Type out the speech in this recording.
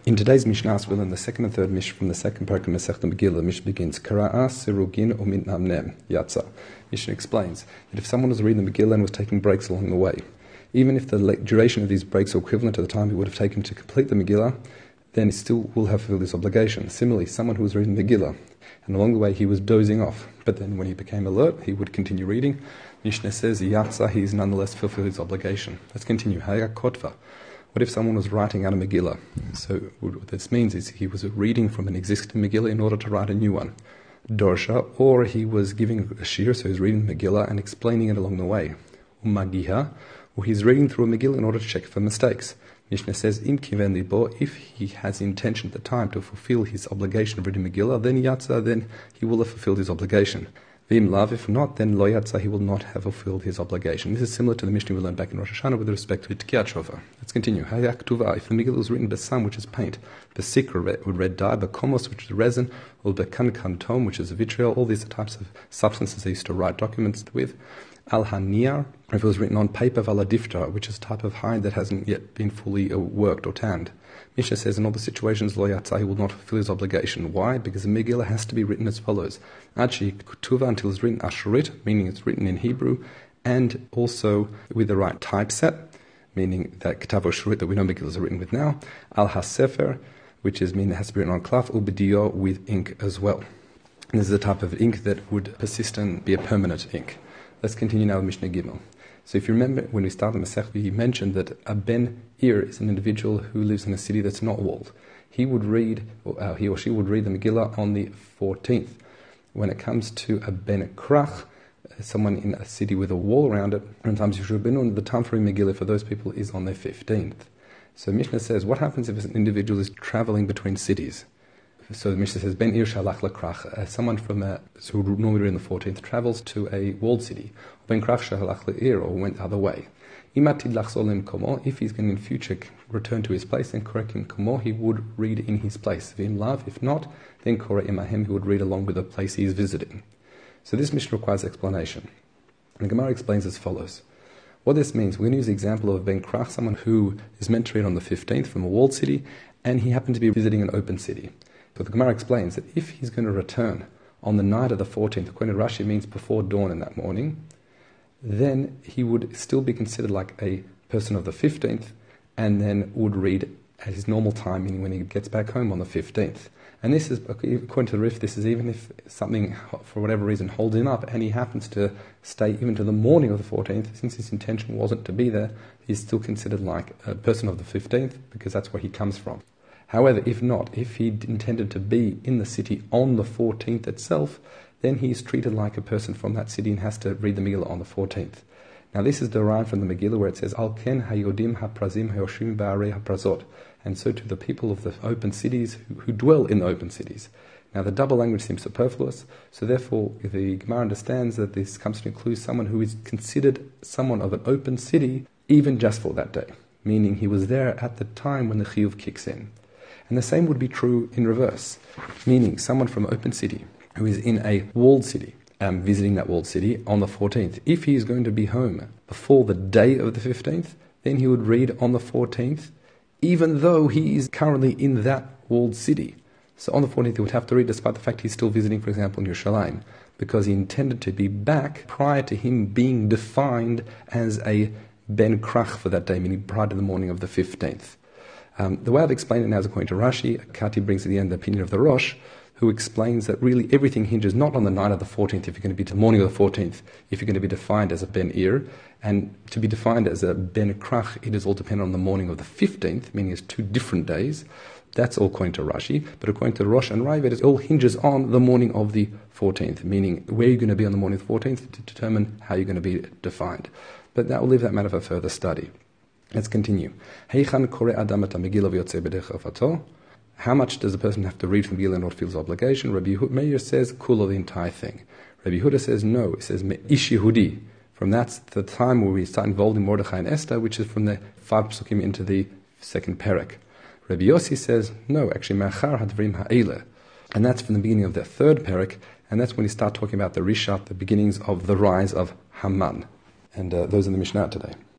In today's Mishnah, we'll learn the second and third Mishnah from the second parak of Masechta Megillah. The Mishnah begins, Kara'a sirugin u'mitnamnem yatsa. Mishnah explains that if someone was reading the Megillah and was taking breaks along the way, even if the duration of these breaks are equivalent to the time he would have taken to complete the Megillah, then he still will have fulfilled this obligation. Similarly, someone who was reading the Megillah, and along the way he was dozing off, but then when he became alert, he would continue reading. Mishnah says, Yatsa, he's nonetheless fulfilled his obligation. Let's continue. Haya kotva. What if someone was writing out a Megillah? So what this means is he was reading from an existing Megillah in order to write a new one. Dorsha, or he was giving a shir, so he's reading the Megillah and explaining it along the way. Umagiha, or he's reading through a Megillah in order to check for mistakes. Mishnah says, Im kiven libo, if he has intention at the time to fulfill his obligation of reading Megillah, then yatsa, then he will have fulfilled his obligation. V'im lav, if not, then lo yatsa, he will not have fulfilled his obligation. This is similar to the Mishnah we learned back in Rosh Hashanah with respect to Tkiyat Shofar. Let's continue. Hayak tuva, if the Megillah was written besam, which is paint, besikra, with red dye, bekomos, which is resin, or bekankantom, which is vitriol, all these are types of substances they used to write documents with. Al-Haniyar, if it was written on paper, valadifta, which is a type of hide that hasn't yet been fully worked or tanned. Mishnah says in all the situations, lo yatzah, he will not fulfill his obligation. Why? Because the Megillah has to be written as follows. Achi kutuva, until it's written ashurit, meaning it's written in Hebrew, and also with the right typeset, meaning that ketav shurit that we know Megillahs are written with now. Al-Hasefer, which is meaning it has to be written on cloth, ubidio, with ink as well. And this is a type of ink that would persist and be a permanent ink. Let's continue now with Mishnah Gimel. So if you remember, when we started Masech, we mentioned that a Ben Ir is an individual who lives in a city that's not walled. He would read, or he or she would read the Megillah on the 14th. When it comes to a Ben Krach, someone in a city with a wall around it, sometimes Yeshua Benun, the time for Megillah for those people is on their 15th. So Mishnah says, what happens if an individual is traveling between cities? So the Mishnah says, Ben Ir shalach lekrach, someone from who would normally read on the 14th travels to a walled city. Ben krach shalach leir, or went the other way. Imatid lachzolim komo, if he's going to in future return to his place, then korek in komo, he would read in his place. V'im lav, if not, then korek imahem, he would read along with the place he is visiting. So this Mishnah requires explanation. And the Gemara explains as follows. What this means, we're going to use the example of Ben krach, someone who is meant to read on the 15th from a walled city, and he happened to be visiting an open city. But the Gemara explains that if he's going to return on the night of the 14th, according to Rashi, means before dawn in that morning, then he would still be considered like a person of the 15th, and then would read at his normal time, meaning when he gets back home on the 15th. And this is, according to the Rif, this is even if something, for whatever reason, holds him up, and he happens to stay even to the morning of the 14th, since his intention wasn't to be there, he's still considered like a person of the 15th, because that's where he comes from. However, if not, if he intended to be in the city on the 14th itself, then he is treated like a person from that city and has to read the Megillah on the 14th. Now this is derived from the Megillah where it says, Al ken hayodim haprazim hayoshim ba'arei haprazot, and so to the people of the open cities who dwell in the open cities. Now the double language seems superfluous, so therefore the Gemara understands that this comes to include someone who is considered someone of an open city even just for that day, meaning he was there at the time when the chiyuv kicks in. And the same would be true in reverse, meaning someone from an open city who is in a walled city, visiting that walled city on the 14th. If he is going to be home before the day of the 15th, then he would read on the 14th, even though he is currently in that walled city. So on the 14th he would have to read despite the fact he's still visiting, for example, in Yerushalayim, because he intended to be back prior to him being defined as a Ben Krach for that day, meaning prior to the morning of the 15th. The way I've explained it now is according to Rashi. Kati brings at the end the opinion of the Rosh, who explains that really everything hinges not on the night of the 14th, if you're going to be to the morning of the 14th, if you're going to be defined as a Ben Ir, and to be defined as a Ben Krach, it is all dependent on the morning of the 15th, meaning it's 2 different days. That's all according to Rashi. But according to Rosh and Ravid, it all hinges on the morning of the 14th, meaning where you're going to be on the morning of the 14th to determine how you're going to be defined. But that will leave that matter for further study. Let's continue. How much does a person have to read from Megillah in order to fulfill his obligation? Rabbi Meir says, kula, the entire thing. Rabbi Yehuda says, no. It says, ish Yehudi. From that's the time where we start involving Mordechai and Esther, which is from the 5 psukim into the 2nd perek. Rabbi Yossi says, no, actually, ma'achar hadvrim ha'eleh. And that's from the beginning of the 3rd perek, and that's when we start talking about the Rishat, the beginnings of the rise of Haman. And those are the Mishnah today.